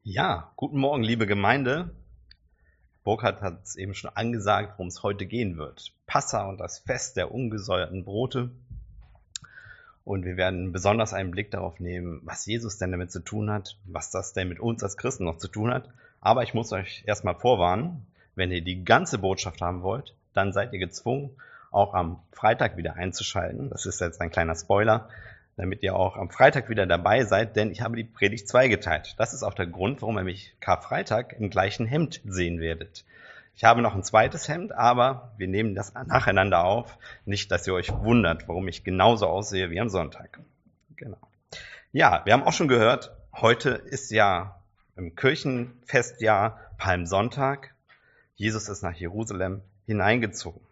Ja, guten Morgen, liebe Gemeinde. Burkhard hat es eben schon angesagt, worum es heute gehen wird. Passa und das Fest der ungesäuerten Brote. Und wir werden besonders einen Blick darauf nehmen, was Jesus denn damit zu tun hat, was das denn mit uns als Christen noch zu tun hat. Aber ich muss euch erstmal vorwarnen, wenn ihr die ganze Botschaft haben wollt, dann seid ihr gezwungen, auch am Freitag wieder einzuschalten. Das ist jetzt ein kleiner Spoiler, damit ihr auch am Freitag wieder dabei seid, denn ich habe die Predigt zweigeteilt. Das ist auch der Grund, warum ihr mich Karfreitag im gleichen Hemd sehen werdet. Ich habe noch ein zweites Hemd, aber wir nehmen das nacheinander auf. Nicht, dass ihr euch wundert, warum ich genauso aussehe wie am Sonntag. Genau. Ja, wir haben auch schon gehört, heute ist ja im Kirchenfestjahr Palmsonntag. Jesus ist nach Jerusalem hineingezogen.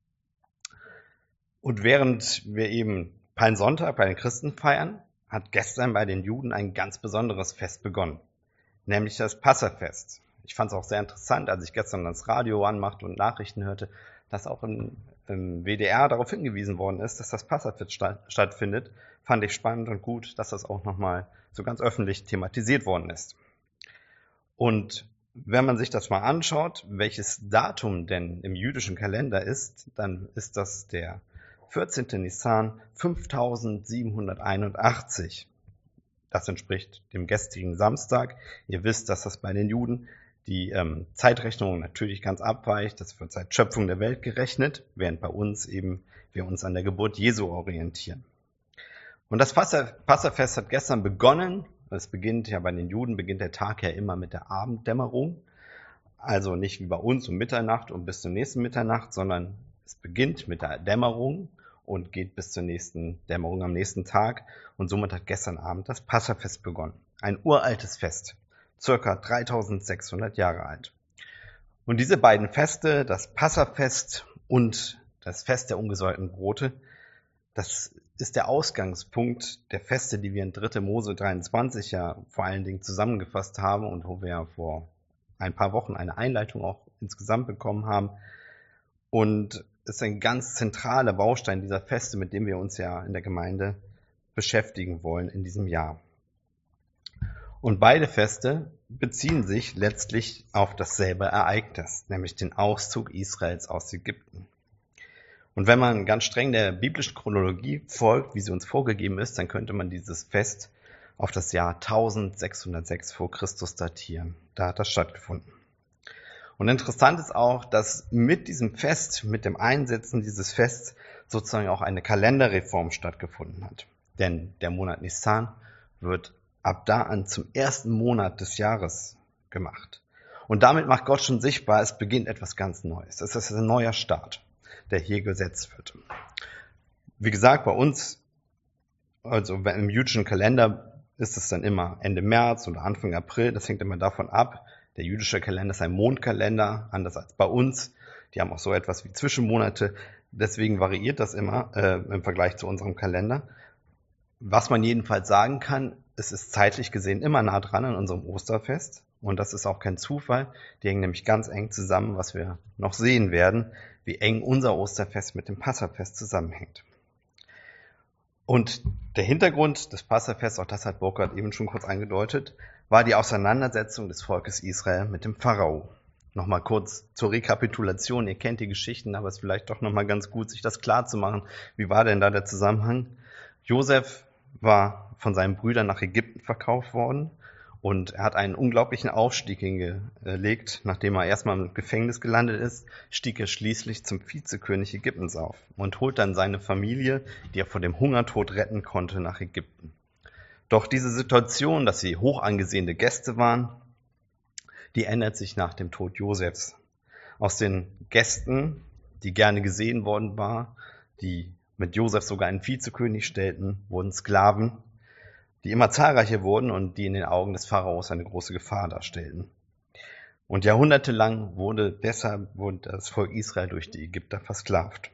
Und während wir eben Palmsonntag bei den Christen feiern, hat gestern bei den Juden ein ganz besonderes Fest begonnen, nämlich das Passafest. Ich fand es auch sehr interessant, als ich gestern das Radio anmachte und Nachrichten hörte, dass auch im WDR darauf hingewiesen worden ist, dass das Passafest stattfindet. Fand ich spannend und gut, dass das auch nochmal so ganz öffentlich thematisiert worden ist. Und wenn man sich das mal anschaut, welches Datum denn im jüdischen Kalender ist, dann ist das der 14. Nisan 5781. Das entspricht dem gestrigen Samstag. Ihr wisst, dass das bei den Juden die Zeitrechnung natürlich ganz abweicht. Das wird seit Schöpfung der Welt gerechnet, während bei uns eben wir uns an der Geburt Jesu orientieren. Und das Passafest hat gestern begonnen. Es beginnt ja bei den Juden, beginnt der Tag ja immer mit der Abenddämmerung. Also nicht wie bei uns um Mitternacht und bis zur nächsten Mitternacht, sondern es beginnt mit der Dämmerung und geht bis zur nächsten Dämmerung am nächsten Tag. Und somit hat gestern Abend das Passafest begonnen. Ein uraltes Fest, circa 3600 Jahre alt. Und diese beiden Feste, das Passafest und das Fest der ungesäuerten Brote, das ist der Ausgangspunkt der Feste, die wir in 3. Mose 23 ja vor allen Dingen zusammengefasst haben und wo wir vor ein paar Wochen eine Einleitung auch insgesamt bekommen haben. Und es ist ein ganz zentraler Baustein dieser Feste, mit dem wir uns ja in der Gemeinde beschäftigen wollen in diesem Jahr. Und beide Feste beziehen sich letztlich auf dasselbe Ereignis, nämlich den Auszug Israels aus Ägypten. Und wenn man ganz streng der biblischen Chronologie folgt, wie sie uns vorgegeben ist, dann könnte man dieses Fest auf das Jahr 1606 vor Christus datieren. Da hat das stattgefunden. Und interessant ist auch, dass mit diesem Fest, mit dem Einsetzen dieses Fests sozusagen auch eine Kalenderreform stattgefunden hat. Denn der Monat Nisan wird ab da an zum ersten Monat des Jahres gemacht. Und damit macht Gott schon sichtbar, es beginnt etwas ganz Neues. Es ist ein neuer Start, der hier gesetzt wird. Wie gesagt, bei uns, also im jüdischen Kalender, ist es dann immer Ende März oder Anfang April. Das hängt immer davon ab. Der jüdische Kalender ist ein Mondkalender, anders als bei uns. Die haben auch so etwas wie Zwischenmonate. Deswegen variiert das immer im Vergleich zu unserem Kalender. Was man jedenfalls sagen kann, es ist zeitlich gesehen immer nah dran an unserem Osterfest. Und das ist auch kein Zufall. Die hängen nämlich ganz eng zusammen, was wir noch sehen werden, wie eng unser Osterfest mit dem Passafest zusammenhängt. Und der Hintergrund des Passafests, auch das hat Burkhard eben schon kurz angedeutet, war die Auseinandersetzung des Volkes Israel mit dem Pharao. Nochmal kurz zur Rekapitulation. Ihr kennt die Geschichten, aber es ist vielleicht doch nochmal ganz gut, sich das klar zu machen. Wie war denn da der Zusammenhang? Josef war von seinen Brüdern nach Ägypten verkauft worden und er hat einen unglaublichen Aufstieg hingelegt. Nachdem er erstmal im Gefängnis gelandet ist, stieg er schließlich zum Vizekönig Ägyptens auf und holt dann seine Familie, die er vor dem Hungertod retten konnte, nach Ägypten. Doch diese Situation, dass sie hoch angesehene Gäste waren, die ändert sich nach dem Tod Josefs. Aus den Gästen, die gerne gesehen worden waren, die mit Josef sogar einen Vizekönig stellten, wurden Sklaven, die immer zahlreicher wurden und die in den Augen des Pharaos eine große Gefahr darstellten. Und jahrhundertelang wurde das Volk Israel durch die Ägypter versklavt.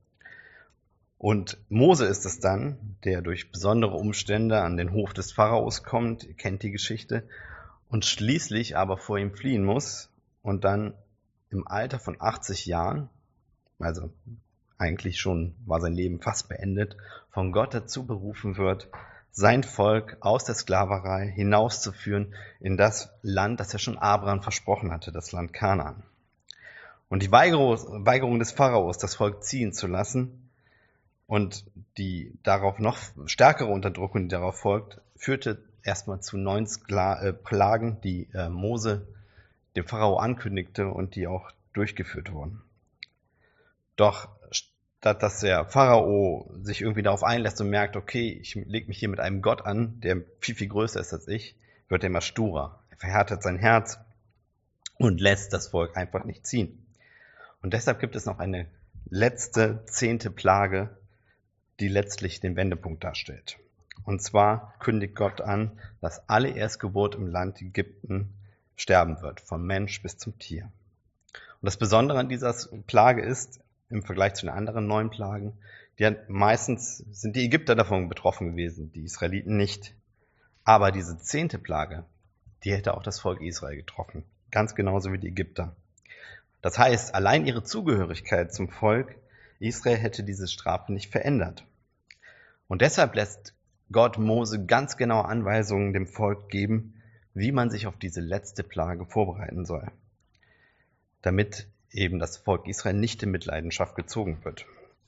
Und Mose ist es dann, der durch besondere Umstände an den Hof des Pharaos kommt, ihr kennt die Geschichte, und schließlich aber vor ihm fliehen muss und dann im Alter von 80 Jahren, also eigentlich schon war sein Leben fast beendet, von Gott dazu berufen wird, sein Volk aus der Sklaverei hinauszuführen in das Land, das er schon Abraham versprochen hatte, das Land Kanaan. Und die Weigerung des Pharaos, das Volk ziehen zu lassen und die darauf noch stärkere Unterdrückung, die darauf folgt, führte erstmal zu 9 Plagen, die Mose dem Pharao ankündigte und die auch durchgeführt wurden. Doch statt dass der Pharao sich irgendwie darauf einlässt und merkt, okay, ich lege mich hier mit einem Gott an, der viel, viel größer ist als ich, wird er immer sturer. Er verhärtet sein Herz und lässt das Volk einfach nicht ziehen. Und deshalb gibt es noch eine letzte 10. Plage, die letztlich den Wendepunkt darstellt. Und zwar kündigt Gott an, dass alle Erstgeburt im Land Ägypten sterben wird, vom Mensch bis zum Tier. Und das Besondere an dieser Plage ist, im Vergleich zu den anderen 9 Plagen, meistens sind die Ägypter davon betroffen gewesen, die Israeliten nicht. Aber diese 10. Plage, die hätte auch das Volk Israel getroffen, ganz genauso wie die Ägypter. Das heißt, allein ihre Zugehörigkeit zum Volk Israel hätte diese Strafe nicht verändert. Und deshalb lässt Gott Mose ganz genaue Anweisungen dem Volk geben, wie man sich auf diese letzte Plage vorbereiten soll, damit eben das Volk Israel nicht in Mitleidenschaft gezogen wird.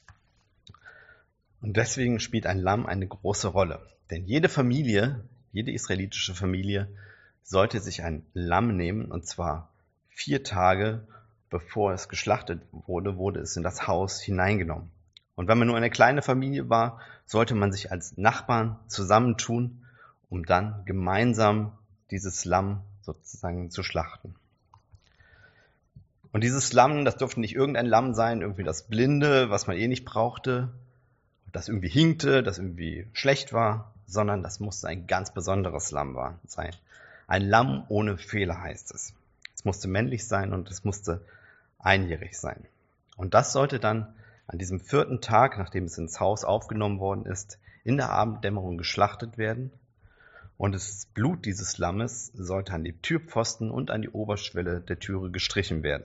Und deswegen spielt ein Lamm eine große Rolle. Denn jede Familie, jede israelitische Familie sollte sich ein Lamm nehmen, und zwar 4 Tage bevor es geschlachtet wurde, wurde es in das Haus hineingenommen. Und wenn man nur eine kleine Familie war, sollte man sich als Nachbarn zusammentun, um dann gemeinsam dieses Lamm sozusagen zu schlachten. Und dieses Lamm, das durfte nicht irgendein Lamm sein, irgendwie das Blinde, was man nicht brauchte, das irgendwie hinkte, das irgendwie schlecht war, sondern das musste ein ganz besonderes Lamm sein. Ein Lamm ohne Fehler heißt es. Es musste männlich sein und es musste einjährig sein. Und das sollte dann an diesem 4. Tag, nachdem es ins Haus aufgenommen worden ist, in der Abenddämmerung geschlachtet werden. Und das Blut dieses Lammes sollte an die Türpfosten und an die Oberschwelle der Türe gestrichen werden.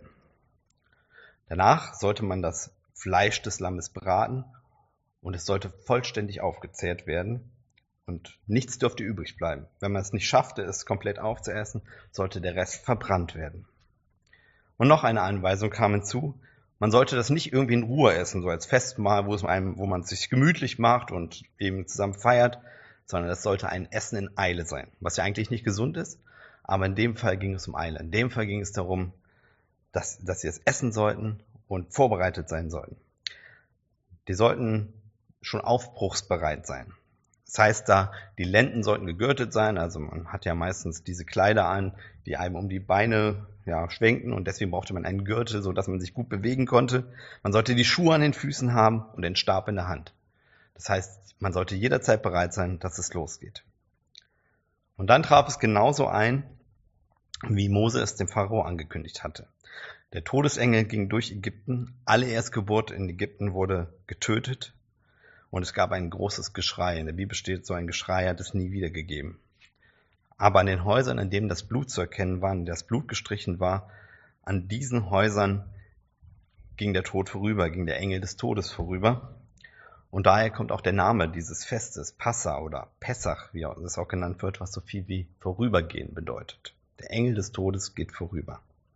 Danach sollte man das Fleisch des Lammes braten und es sollte vollständig aufgezehrt werden und nichts dürfte übrig bleiben. Wenn man es nicht schaffte, es komplett aufzuessen, sollte der Rest verbrannt werden. Und noch eine Anweisung kam hinzu: Man sollte das nicht irgendwie in Ruhe essen, so als Festmahl, wo man sich gemütlich macht und eben zusammen feiert, sondern es sollte ein Essen in Eile sein, was ja eigentlich nicht gesund ist, aber in dem Fall ging es um Eile. In dem Fall ging es darum, dass sie es essen sollten und vorbereitet sein sollten. Die sollten schon aufbruchsbereit sein. Das heißt, die Lenden sollten gegürtet sein, also man hat ja meistens diese Kleider an, die einem um die Beine schwenken und deswegen brauchte man einen Gürtel, sodass man sich gut bewegen konnte. Man sollte die Schuhe an den Füßen haben und den Stab in der Hand. Das heißt, man sollte jederzeit bereit sein, dass es losgeht. Und dann traf es genauso ein, wie Mose es dem Pharao angekündigt hatte. Der Todesengel ging durch Ägypten, alle Erstgeburt in Ägypten wurde getötet und es gab ein großes Geschrei. In der Bibel steht, so ein Geschrei hat es nie wieder gegeben. Aber an den Häusern, an denen das Blut zu erkennen war, an denen das Blut gestrichen war, an diesen Häusern ging der Tod vorüber, ging der Engel des Todes vorüber. Und daher kommt auch der Name dieses Festes, Passa oder Pessach, wie es auch genannt wird, was so viel wie vorübergehen bedeutet. Der Engel des Todes geht vorüber.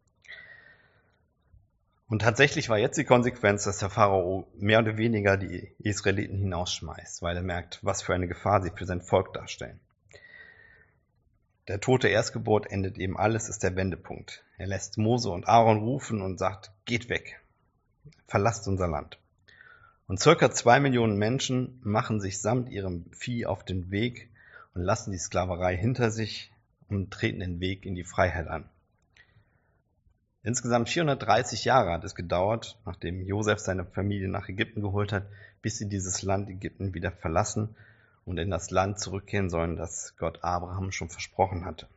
Und tatsächlich war jetzt die Konsequenz, dass der Pharao mehr oder weniger die Israeliten hinausschmeißt, weil er merkt, was für eine Gefahr sie für sein Volk darstellen. Der tote Erstgeburt endet eben alles, ist der Wendepunkt. Er lässt Mose und Aaron rufen und sagt, geht weg, verlasst unser Land. Und circa 2 Millionen Menschen machen sich samt ihrem Vieh auf den Weg und lassen die Sklaverei hinter sich und treten den Weg in die Freiheit an. Insgesamt 430 Jahre hat es gedauert, nachdem Josef seine Familie nach Ägypten geholt hat, bis sie dieses Land Ägypten wieder verlassen und in das Land zurückkehren sollen, das Gott Abraham schon versprochen hatte.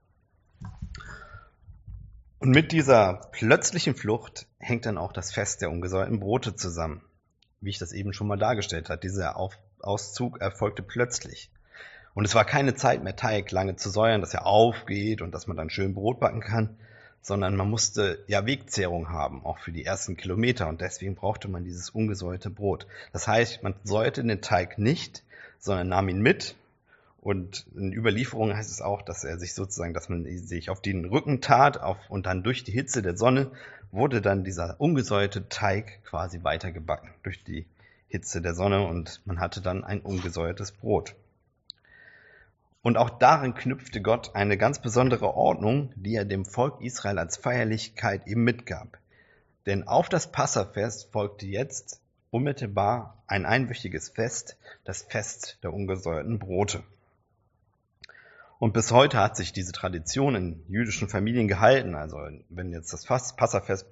Und mit dieser plötzlichen Flucht hängt dann auch das Fest der ungesäuerten Brote zusammen. Wie ich das eben schon mal dargestellt habe, dieser Auszug erfolgte plötzlich. Und es war keine Zeit mehr, Teig lange zu säuern, dass er aufgeht und dass man dann schön Brot backen kann, sondern man musste Wegzehrung haben, auch für die ersten Kilometer. Und deswegen brauchte man dieses ungesäuerte Brot. Das heißt, man säuerte den Teig nicht, sondern nahm ihn mit Und in Überlieferungen heißt es auch, dass man sich auf den Rücken tat und dann durch die Hitze der Sonne wurde dann dieser ungesäuerte Teig quasi weitergebacken durch die Hitze der Sonne und man hatte dann ein ungesäuertes Brot. Und auch darin knüpfte Gott eine ganz besondere Ordnung, die er dem Volk Israel als Feierlichkeit eben mitgab. Denn auf das Passafest folgte jetzt unmittelbar ein einwöchiges Fest, das Fest der ungesäuerten Brote. Und bis heute hat sich diese Tradition in jüdischen Familien gehalten. Also wenn jetzt das Passafest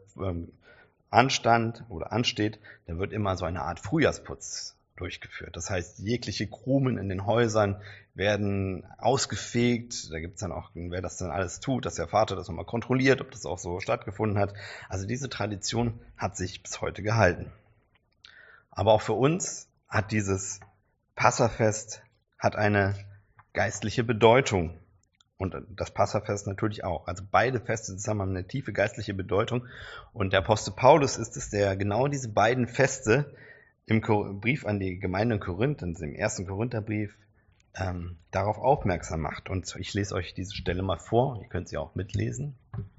ansteht, dann wird immer so eine Art Frühjahrsputz durchgeführt. Das heißt, jegliche Krumen in den Häusern werden ausgefegt. Da gibt es dann auch, wer das dann alles tut, dass der Vater das nochmal kontrolliert, ob das auch so stattgefunden hat. Also diese Tradition hat sich bis heute gehalten. Aber auch für uns hat dieses Passafest eine geistliche Bedeutung. Und das Passafest natürlich auch. Also beide Feste zusammen haben eine tiefe geistliche Bedeutung. Und der Apostel Paulus ist es, der genau diese beiden Feste im Brief an die Gemeinde in Korinth, im 1. Korintherbrief, darauf aufmerksam macht. Und ich lese euch diese Stelle mal vor. Ihr könnt sie auch mitlesen.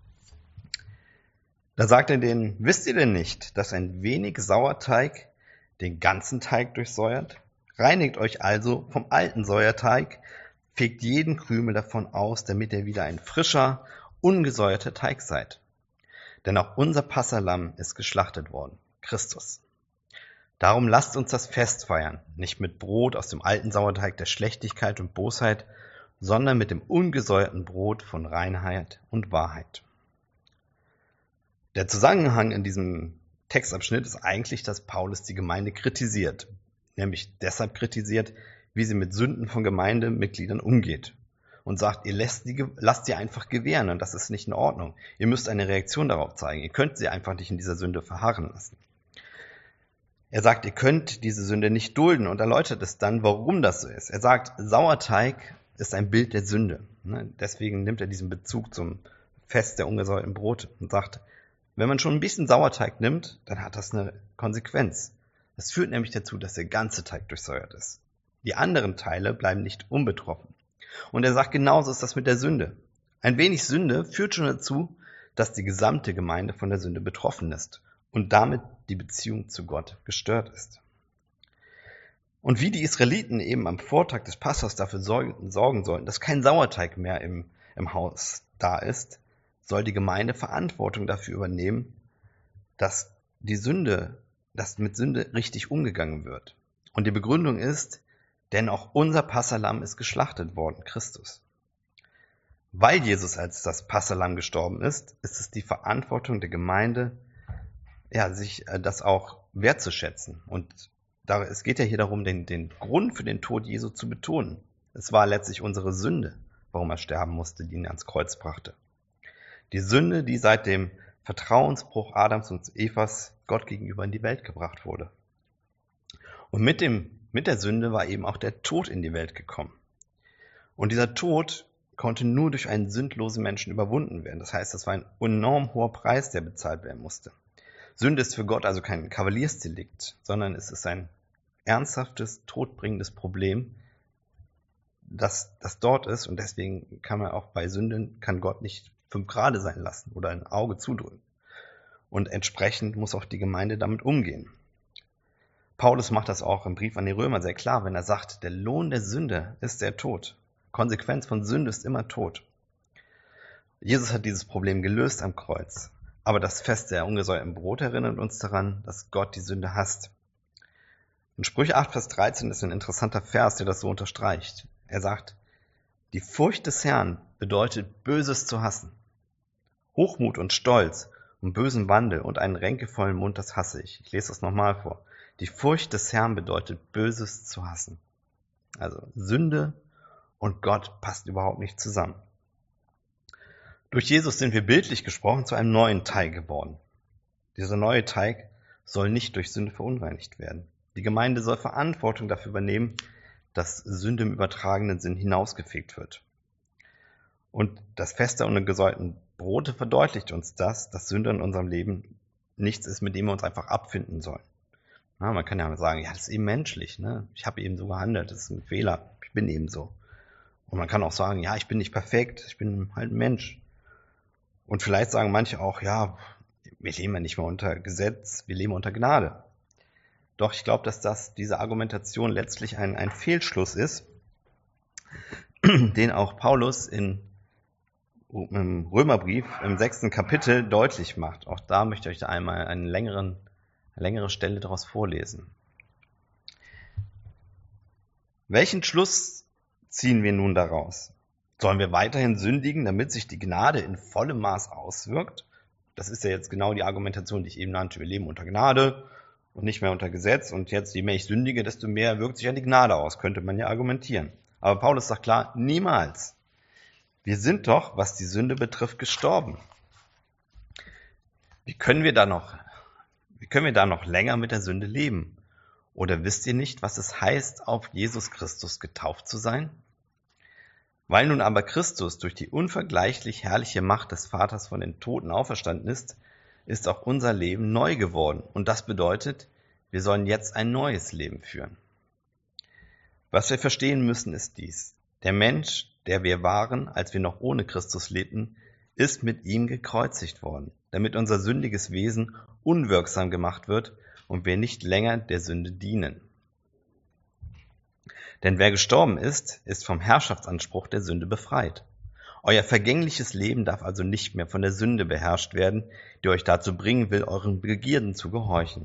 Da sagt er denen: Wisst ihr denn nicht, dass ein wenig Sauerteig den ganzen Teig durchsäuert? Reinigt euch also vom alten Säuerteig, fegt jeden Krümel davon aus, damit ihr wieder ein frischer, ungesäuerter Teig seid. Denn auch unser Passalamm ist geschlachtet worden, Christus. Darum lasst uns das Fest feiern, nicht mit Brot aus dem alten Sauerteig der Schlechtigkeit und Bosheit, sondern mit dem ungesäuerten Brot von Reinheit und Wahrheit. Der Zusammenhang in diesem Textabschnitt ist eigentlich, dass Paulus die Gemeinde kritisiert. Nämlich deshalb kritisiert, wie sie mit Sünden von Gemeindemitgliedern umgeht. Und sagt, ihr lasst sie einfach gewähren und das ist nicht in Ordnung. Ihr müsst eine Reaktion darauf zeigen. Ihr könnt sie einfach nicht in dieser Sünde verharren lassen. Er sagt, ihr könnt diese Sünde nicht dulden und erläutert es dann, warum das so ist. Er sagt, Sauerteig ist ein Bild der Sünde. Deswegen nimmt er diesen Bezug zum Fest der ungesäuerten Brote und sagt, wenn man schon ein bisschen Sauerteig nimmt, dann hat das eine Konsequenz. Das führt nämlich dazu, dass der ganze Teig durchsäuert ist. Die anderen Teile bleiben nicht unbetroffen. Und er sagt, genauso ist das mit der Sünde. Ein wenig Sünde führt schon dazu, dass die gesamte Gemeinde von der Sünde betroffen ist und damit die Beziehung zu Gott gestört ist. Und wie die Israeliten eben am Vortag des Passers dafür sorgen sollten, dass kein Sauerteig mehr im Haus da ist, soll die Gemeinde Verantwortung dafür übernehmen, dass mit Sünde richtig umgegangen wird. Und die Begründung ist, denn auch unser Passalamm ist geschlachtet worden, Christus. Weil Jesus als das Passalamm gestorben ist, ist es die Verantwortung der Gemeinde, sich das auch wertzuschätzen. Und es geht ja hier darum, den Grund für den Tod Jesu zu betonen. Es war letztlich unsere Sünde, warum er sterben musste, die ihn ans Kreuz brachte. Die Sünde, die seit dem Vertrauensbruch Adams und Evas Gott gegenüber in die Welt gebracht wurde. Und mit der Sünde war eben auch der Tod in die Welt gekommen. Und dieser Tod konnte nur durch einen sündlosen Menschen überwunden werden. Das heißt, das war ein enorm hoher Preis, der bezahlt werden musste. Sünde ist für Gott also kein Kavaliersdelikt, sondern es ist ein ernsthaftes, todbringendes Problem, das dort ist. Und deswegen kann man auch bei Sünden, kann Gott nicht 5 Grade sein lassen oder ein Auge zudrücken. Und entsprechend muss auch die Gemeinde damit umgehen. Paulus macht das auch im Brief an die Römer sehr klar, wenn er sagt, der Lohn der Sünde ist der Tod. Konsequenz von Sünde ist immer Tod. Jesus hat dieses Problem gelöst am Kreuz. Aber das Fest der ungesäuerten Brot erinnert uns daran, dass Gott die Sünde hasst. In Sprüche 8, Vers 13 ist ein interessanter Vers, der das so unterstreicht. Er sagt, die Furcht des Herrn bedeutet, Böses zu hassen. Hochmut und Stolz und bösen Wandel und einen ränkevollen Mund, das hasse ich. Ich lese das nochmal vor. Die Furcht des Herrn bedeutet, Böses zu hassen. Also Sünde und Gott passt überhaupt nicht zusammen. Durch Jesus sind wir bildlich gesprochen zu einem neuen Teig geworden. Dieser neue Teig soll nicht durch Sünde verunreinigt werden. Die Gemeinde soll Verantwortung dafür übernehmen, dass Sünde im übertragenen Sinn hinausgefegt wird. Und das Fest der ungesäuerten Brote verdeutlicht uns dass Sünde in unserem Leben nichts ist, mit dem wir uns einfach abfinden sollen. Man kann ja sagen, das ist eben menschlich. Ich habe eben so gehandelt, das ist ein Fehler, ich bin eben so. Und man kann auch sagen, ja, ich bin nicht perfekt, ich bin halt ein Mensch. Und vielleicht sagen manche auch, ja, wir leben ja nicht mehr unter Gesetz, wir leben unter Gnade. Doch ich glaube, dass diese Argumentation letztlich ein Fehlschluss ist, den auch Paulus im Römerbrief im 6. Kapitel deutlich macht. Auch da möchte ich euch einmal eine längere Stelle daraus vorlesen. Welchen Schluss ziehen wir nun daraus? Sollen wir weiterhin sündigen, damit sich die Gnade in vollem Maß auswirkt? Das ist ja jetzt genau die Argumentation, die ich eben nannte. Wir leben unter Gnade und nicht mehr unter Gesetz. Und jetzt, je mehr ich sündige, desto mehr wirkt sich ja die Gnade aus, könnte man ja argumentieren. Aber Paulus sagt klar, niemals. Wir sind doch, was die Sünde betrifft, gestorben. Wie können wir da noch länger mit der Sünde leben? Oder wisst ihr nicht, was es heißt, auf Jesus Christus getauft zu sein? Weil nun aber Christus durch die unvergleichlich herrliche Macht des Vaters von den Toten auferstanden ist, ist auch unser Leben neu geworden. Und das bedeutet, wir sollen jetzt ein neues Leben führen. Was wir verstehen müssen, ist dies. Der Mensch, der wir waren, als wir noch ohne Christus lebten, ist mit ihm gekreuzigt worden, damit unser sündiges Wesen unwirksam gemacht wird und wir nicht länger der Sünde dienen. Denn wer gestorben ist, ist vom Herrschaftsanspruch der Sünde befreit. Euer vergängliches Leben darf also nicht mehr von der Sünde beherrscht werden, die euch dazu bringen will, euren Begierden zu gehorchen.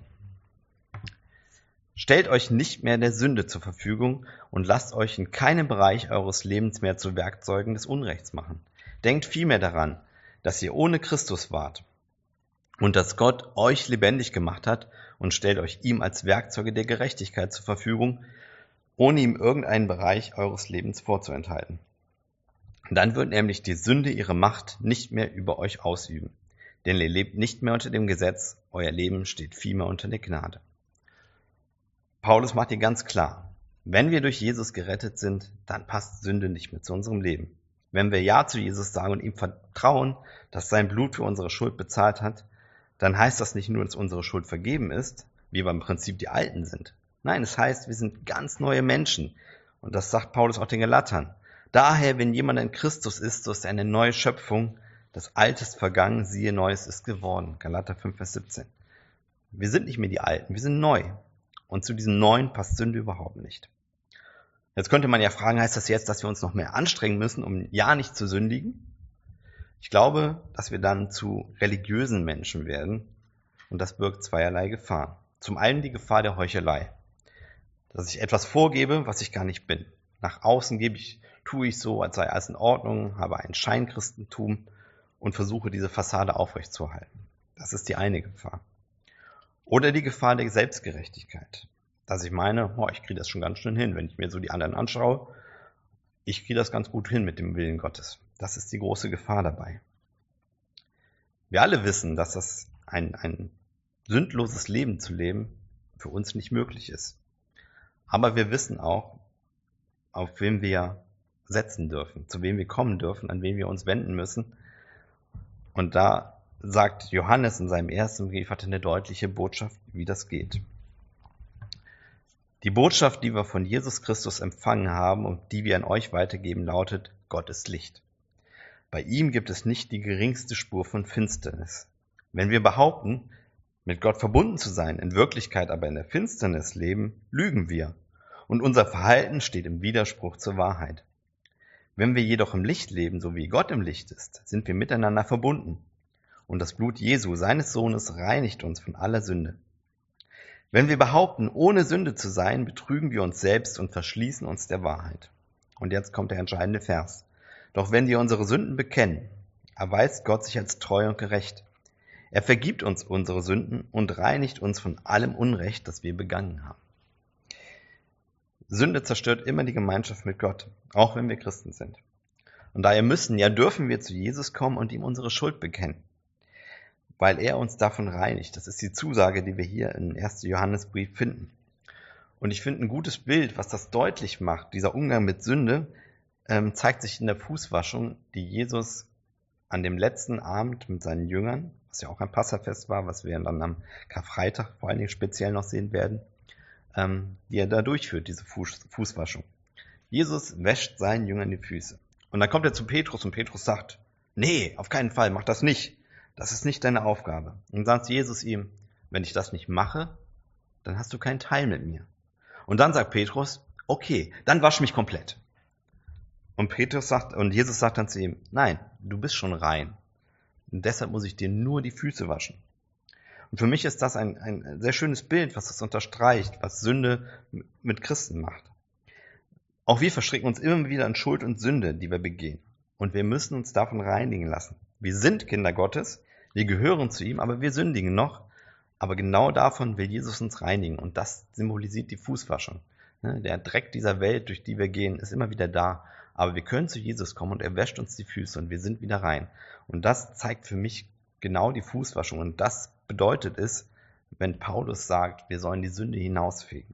Stellt euch nicht mehr der Sünde zur Verfügung und lasst euch in keinem Bereich eures Lebens mehr zu Werkzeugen des Unrechts machen. Denkt vielmehr daran, dass ihr ohne Christus wart und dass Gott euch lebendig gemacht hat, und stellt euch ihm als Werkzeuge der Gerechtigkeit zur Verfügung, ohne ihm irgendeinen Bereich eures Lebens vorzuenthalten. Dann wird nämlich die Sünde ihre Macht nicht mehr über euch ausüben, denn ihr lebt nicht mehr unter dem Gesetz, euer Leben steht vielmehr unter der Gnade. Paulus macht hier ganz klar, wenn wir durch Jesus gerettet sind, dann passt Sünde nicht mehr zu unserem Leben. Wenn wir Ja zu Jesus sagen und ihm vertrauen, dass sein Blut für unsere Schuld bezahlt hat, dann heißt das nicht nur, dass unsere Schuld vergeben ist, wie wir im Prinzip die Alten sind. Nein, es heißt, wir sind ganz neue Menschen. Und das sagt Paulus auch den Galatern. Daher, wenn jemand in Christus ist, so ist er eine neue Schöpfung. Das Alte ist vergangen, siehe, Neues ist geworden. Galater 5, Vers 17. Wir sind nicht mehr die Alten, wir sind neu. Und zu diesen Neuen passt Sünde überhaupt nicht. Jetzt könnte man ja fragen, heißt das jetzt, dass wir uns noch mehr anstrengen müssen, um ja nicht zu sündigen? Ich glaube, dass wir dann zu religiösen Menschen werden. Und das birgt zweierlei Gefahren. Zum einen die Gefahr der Heuchelei. Dass ich etwas vorgebe, was ich gar nicht bin. Nach außen tue ich so, als sei alles in Ordnung, habe ein Scheinchristentum und versuche, diese Fassade aufrechtzuerhalten. Das ist die eine Gefahr. Oder die Gefahr der Selbstgerechtigkeit. Dass ich meine, ich kriege das schon ganz schön hin, wenn ich mir so die anderen anschaue. Ich kriege das ganz gut hin mit dem Willen Gottes. Das ist die große Gefahr dabei. Wir alle wissen, dass das ein sündloses Leben zu leben für uns nicht möglich ist. Aber wir wissen auch, auf wen wir setzen dürfen, zu wem wir kommen dürfen, an wen wir uns wenden müssen. Und da sagt Johannes in seinem ersten Brief, hat eine deutliche Botschaft, wie das geht. Die Botschaft, die wir von Jesus Christus empfangen haben und die wir an euch weitergeben, lautet: Gott ist Licht. Bei ihm gibt es nicht die geringste Spur von Finsternis. Wenn wir behaupten, mit Gott verbunden zu sein, in Wirklichkeit aber in der Finsternis leben, lügen wir. Und unser Verhalten steht im Widerspruch zur Wahrheit. Wenn wir jedoch im Licht leben, so wie Gott im Licht ist, sind wir miteinander verbunden. Und das Blut Jesu, seines Sohnes, reinigt uns von aller Sünde. Wenn wir behaupten, ohne Sünde zu sein, betrügen wir uns selbst und verschließen uns der Wahrheit. Und jetzt kommt der entscheidende Vers. Doch wenn wir unsere Sünden bekennen, erweist Gott sich als treu und gerecht. Er vergibt uns unsere Sünden und reinigt uns von allem Unrecht, das wir begangen haben. Sünde zerstört immer die Gemeinschaft mit Gott, auch wenn wir Christen sind. Und daher dürfen wir zu Jesus kommen und ihm unsere Schuld bekennen, weil er uns davon reinigt. Das ist die Zusage, die wir hier im 1. Johannesbrief finden. Und ich finde, ein gutes Bild, was das deutlich macht, dieser Umgang mit Sünde, zeigt sich in der Fußwaschung, die Jesus an dem letzten Abend mit seinen Jüngern, was ja auch ein Passafest war, was wir dann am Karfreitag vor allen Dingen speziell noch sehen werden, die er da durchführt, diese Fußwaschung. Jesus wäscht seinen Jüngern die Füße. Und dann kommt er zu Petrus und Petrus sagt, nee, auf keinen Fall, mach das nicht. Das ist nicht deine Aufgabe. Und dann sagt Jesus ihm, wenn ich das nicht mache, dann hast du keinen Teil mit mir. Und dann sagt Petrus, okay, dann wasch mich komplett. Und Jesus sagt dann zu ihm, nein, du bist schon rein. Und deshalb muss ich dir nur die Füße waschen. Und für mich ist das ein sehr schönes Bild, was das unterstreicht, was Sünde mit Christen macht. Auch wir verstricken uns immer wieder in Schuld und Sünde, die wir begehen. Und wir müssen uns davon reinigen lassen. Wir sind Kinder Gottes, wir gehören zu ihm, aber wir sündigen noch. Aber genau davon will Jesus uns reinigen. Und das symbolisiert die Fußwaschung. Der Dreck dieser Welt, durch die wir gehen, ist immer wieder da. Aber wir können zu Jesus kommen und er wäscht uns die Füße und wir sind wieder rein. Und das zeigt für mich genau die Fußwaschung. Und das bedeutet es, wenn Paulus sagt, wir sollen die Sünde hinausfegen.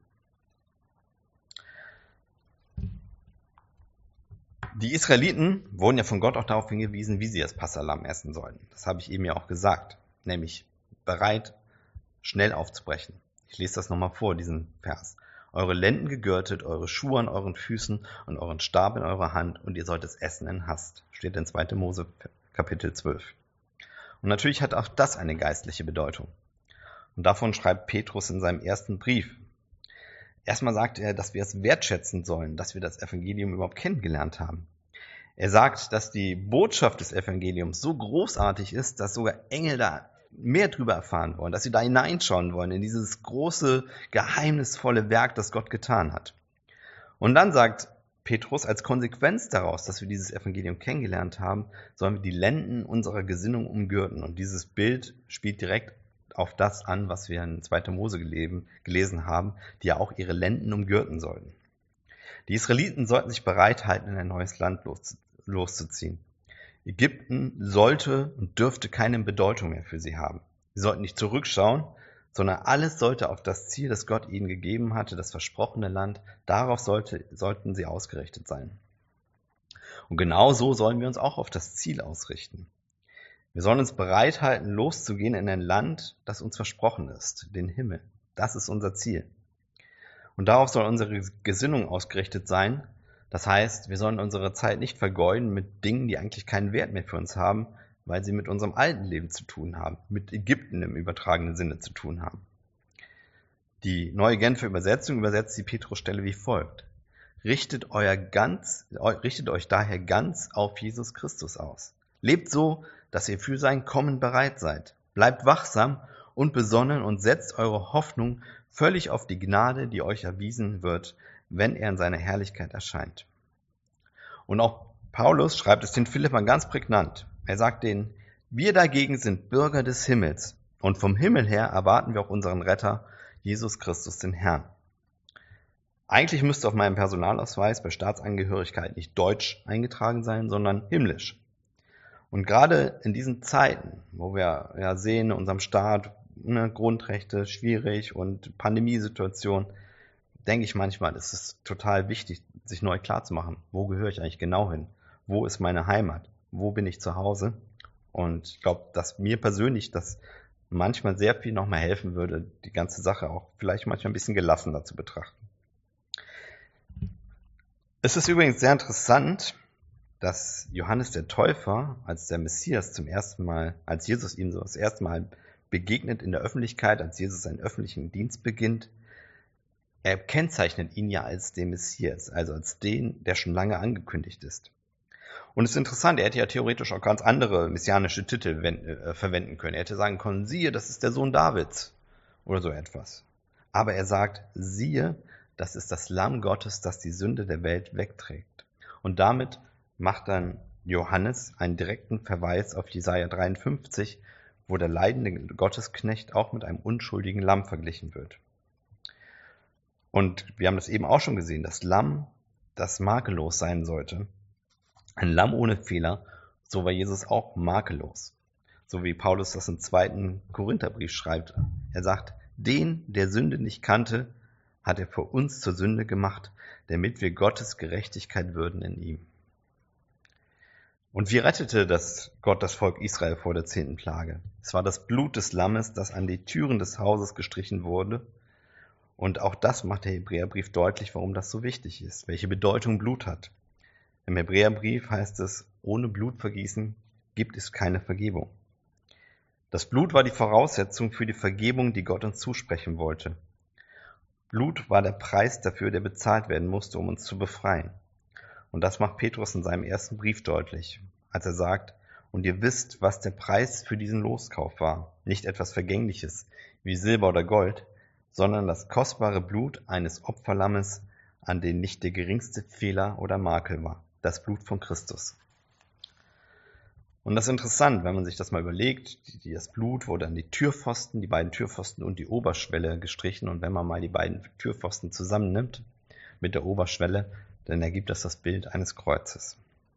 Die Israeliten wurden ja von Gott auch darauf hingewiesen, wie sie das Passahlamm essen sollten. Das habe ich eben ja auch gesagt. Nämlich bereit, schnell aufzubrechen. Ich lese das nochmal vor, diesen Vers. Eure Lenden gegürtet, eure Schuhe an euren Füßen und euren Stab in eurer Hand und ihr sollt es essen in Hast. Steht in 2. Mose Kapitel 12. Und natürlich hat auch das eine geistliche Bedeutung. Und davon schreibt Petrus in seinem ersten Brief. Erstmal sagt er, dass wir es wertschätzen sollen, dass wir das Evangelium überhaupt kennengelernt haben. Er sagt, dass die Botschaft des Evangeliums so großartig ist, dass sogar Engel da mehr darüber erfahren wollen, dass sie da hineinschauen wollen in dieses große, geheimnisvolle Werk, das Gott getan hat. Und dann sagt Petrus, als Konsequenz daraus, dass wir dieses Evangelium kennengelernt haben, sollen wir die Lenden unserer Gesinnung umgürten. Und dieses Bild spielt direkt auf das an, was wir in 2. Mose gelesen haben, die ja auch ihre Lenden umgürten sollten. Die Israeliten sollten sich bereithalten, in ein neues Land loszuziehen. Ägypten sollte und dürfte keine Bedeutung mehr für sie haben. Sie sollten nicht zurückschauen, sondern alles sollte auf das Ziel, das Gott ihnen gegeben hatte, das versprochene Land, darauf sollten sie ausgerichtet sein. Und genau so sollen wir uns auch auf das Ziel ausrichten. Wir sollen uns bereithalten, loszugehen in ein Land, das uns versprochen ist, den Himmel. Das ist unser Ziel. Und darauf soll unsere Gesinnung ausgerichtet sein. Das heißt, wir sollen unsere Zeit nicht vergeuden mit Dingen, die eigentlich keinen Wert mehr für uns haben, weil sie mit unserem alten Leben zu tun haben, mit Ägypten im übertragenen Sinne zu tun haben. Die Neue Genfer Übersetzung übersetzt die Petrusstelle wie folgt. Richtet euch daher ganz auf Jesus Christus aus. Lebt so, dass ihr für sein Kommen bereit seid. Bleibt wachsam und besonnen und setzt eure Hoffnung völlig auf die Gnade, die euch erwiesen wird, wenn er in seiner Herrlichkeit erscheint. Und auch Paulus schreibt es den Philippern ganz prägnant. Er sagt denen, wir dagegen sind Bürger des Himmels und vom Himmel her erwarten wir auch unseren Retter, Jesus Christus, den Herrn. Eigentlich müsste auf meinem Personalausweis bei Staatsangehörigkeit nicht deutsch eingetragen sein, sondern himmlisch. Und gerade in diesen Zeiten, wo wir ja sehen, in unserem Staat, Grundrechte schwierig und Pandemiesituation, denke ich manchmal, ist es total wichtig, sich neu klarzumachen, wo gehöre ich eigentlich genau hin? Wo ist meine Heimat? Wo bin ich zu Hause? Und ich glaube, dass mir persönlich das manchmal sehr viel nochmal helfen würde, die ganze Sache auch vielleicht manchmal ein bisschen gelassener zu betrachten. Es ist übrigens sehr interessant, dass Johannes der Täufer, als der Messias als Jesus ihm so das erste Mal begegnet in der Öffentlichkeit, als Jesus seinen öffentlichen Dienst beginnt, er kennzeichnet ihn ja als den Messias, also als den, der schon lange angekündigt ist. Und es ist interessant, er hätte ja theoretisch auch ganz andere messianische Titel verwenden können. Er hätte sagen können, siehe, das ist der Sohn Davids oder so etwas. Aber er sagt, siehe, das ist das Lamm Gottes, das die Sünde der Welt wegträgt. Und damit macht dann Johannes einen direkten Verweis auf Jesaja 53, wo der leidende Gottesknecht auch mit einem unschuldigen Lamm verglichen wird. Und wir haben das eben auch schon gesehen, das Lamm, das makellos sein sollte, ein Lamm ohne Fehler, so war Jesus auch makellos. So wie Paulus das im 2. Korintherbrief schreibt. Er sagt, den, der Sünde nicht kannte, hat er für uns zur Sünde gemacht, damit wir Gottes Gerechtigkeit würden in ihm. Und wie rettete Gott das Volk Israel vor der 10. Plage? Es war das Blut des Lammes, das an die Türen des Hauses gestrichen wurde. Und auch das macht der Hebräerbrief deutlich, warum das so wichtig ist, welche Bedeutung Blut hat. Im Hebräerbrief heißt es, ohne Blutvergießen gibt es keine Vergebung. Das Blut war die Voraussetzung für die Vergebung, die Gott uns zusprechen wollte. Blut war der Preis dafür, der bezahlt werden musste, um uns zu befreien. Und das macht Petrus in seinem ersten Brief deutlich, als er sagt, und ihr wisst, was der Preis für diesen Loskauf war, nicht etwas Vergängliches wie Silber oder Gold, sondern das kostbare Blut eines Opferlammes, an dem nicht der geringste Fehler oder Makel war, das Blut von Christus. Und das ist interessant, wenn man sich das mal überlegt, das Blut wurde an die Türpfosten, die beiden Türpfosten und die Oberschwelle gestrichen, und wenn man mal die beiden Türpfosten zusammennimmt mit der Oberschwelle, dann ergibt das Bild eines Kreuzes.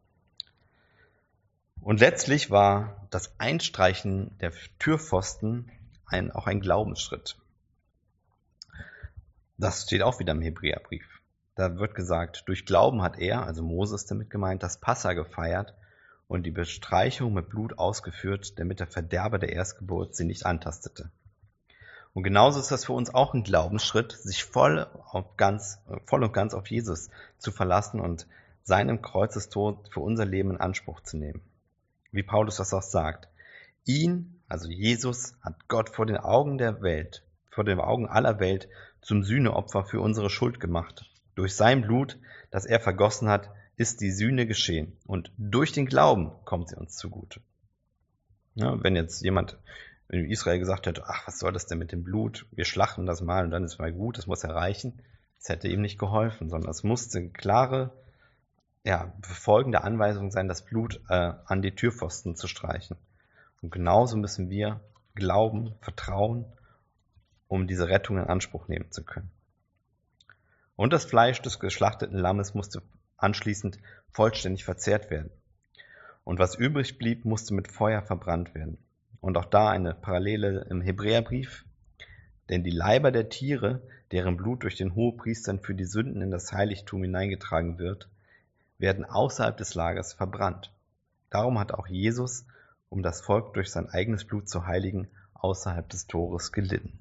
Und letztlich war das Einstreichen der Türpfosten auch ein Glaubensschritt. Das steht auch wieder im Hebräerbrief. Da wird gesagt, durch Glauben hat er, also Moses damit gemeint, das Passa gefeiert und die Bestreichung mit Blut ausgeführt, damit der Verderber der Erstgeburt sie nicht antastete. Und genauso ist das für uns auch ein Glaubensschritt, sich voll und ganz auf Jesus zu verlassen und seinen Kreuzestod für unser Leben in Anspruch zu nehmen. Wie Paulus das auch sagt. Ihn, also Jesus, hat Gott vor den Augen aller Welt zum Sühneopfer für unsere Schuld gemacht. Durch sein Blut, das er vergossen hat, ist die Sühne geschehen. Und durch den Glauben kommt sie uns zugute. Ja, wenn jetzt jemand in Israel gesagt hätte, ach, was soll das denn mit dem Blut? Wir schlachten das mal und dann ist mal gut, das muss ja reichen. Das hätte ihm nicht geholfen, sondern es musste klare, befolgende Anweisung sein, das Blut an die Türpfosten zu streichen. Und genauso müssen wir glauben, vertrauen, um diese Rettung in Anspruch nehmen zu können. Und das Fleisch des geschlachteten Lammes musste anschließend vollständig verzehrt werden. Und was übrig blieb, musste mit Feuer verbrannt werden. Und auch da eine Parallele im Hebräerbrief. Denn die Leiber der Tiere, deren Blut durch den Hohepriestern für die Sünden in das Heiligtum hineingetragen wird, werden außerhalb des Lagers verbrannt. Darum hat auch Jesus, um das Volk durch sein eigenes Blut zu heiligen, außerhalb des Tores gelitten.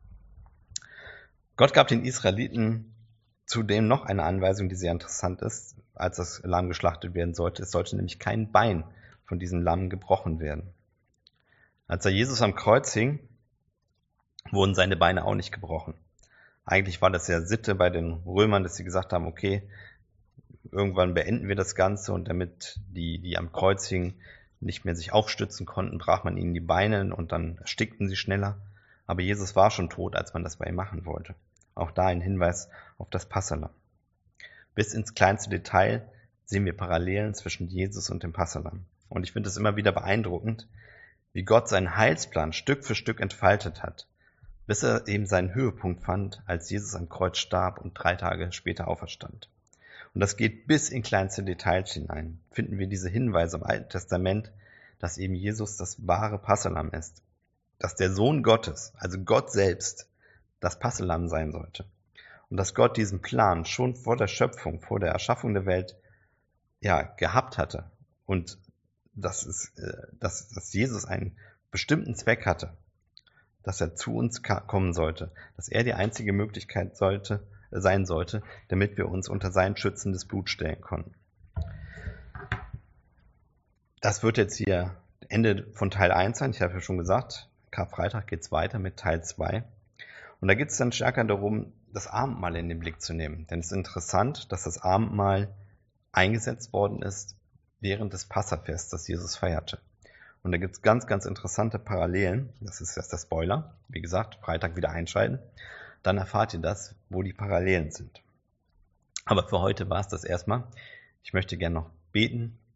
Gott gab den Israeliten zudem noch eine Anweisung, die sehr interessant ist, als das Lamm geschlachtet werden sollte. Es sollte nämlich kein Bein von diesem Lamm gebrochen werden. Als Jesus am Kreuz hing, wurden seine Beine auch nicht gebrochen. Eigentlich war das ja Sitte bei den Römern, dass sie gesagt haben, okay, irgendwann beenden wir das Ganze, und damit die am Kreuz hingen, nicht mehr sich aufstützen konnten, brach man ihnen die Beine und dann erstickten sie schneller. Aber Jesus war schon tot, als man das bei ihm machen wollte. Auch da ein Hinweis auf das Passahlamm. Bis ins kleinste Detail sehen wir Parallelen zwischen Jesus und dem Passahlamm. Und ich finde es immer wieder beeindruckend, wie Gott seinen Heilsplan Stück für Stück entfaltet hat, bis er eben seinen Höhepunkt fand, als Jesus am Kreuz starb und 3 Tage später auferstand. Und das geht bis in kleinste Details hinein. Finden wir diese Hinweise im Alten Testament, dass eben Jesus das wahre Passahlamm ist. Dass der Sohn Gottes, also Gott selbst, das Passahlamm sein sollte. Und dass Gott diesen Plan schon vor der Schöpfung, vor der Erschaffung der Welt, gehabt hatte. Und dass Jesus einen bestimmten Zweck hatte. Dass er zu uns kommen sollte. Dass er die einzige Möglichkeit sein sollte, damit wir uns unter sein schützendes Blut stellen konnten. Das wird jetzt hier Ende von Teil 1 sein. Ich habe ja schon gesagt, Karfreitag geht es weiter mit Teil 2. Und da geht es dann stärker darum, das Abendmahl in den Blick zu nehmen. Denn es ist interessant, dass das Abendmahl eingesetzt worden ist während des Passafests, das Jesus feierte. Und da gibt es ganz, ganz interessante Parallelen. Das ist jetzt der Spoiler. Wie gesagt, Freitag wieder einschalten. Dann erfahrt ihr das, wo die Parallelen sind. Aber für heute war es das erstmal. Ich möchte gerne noch beten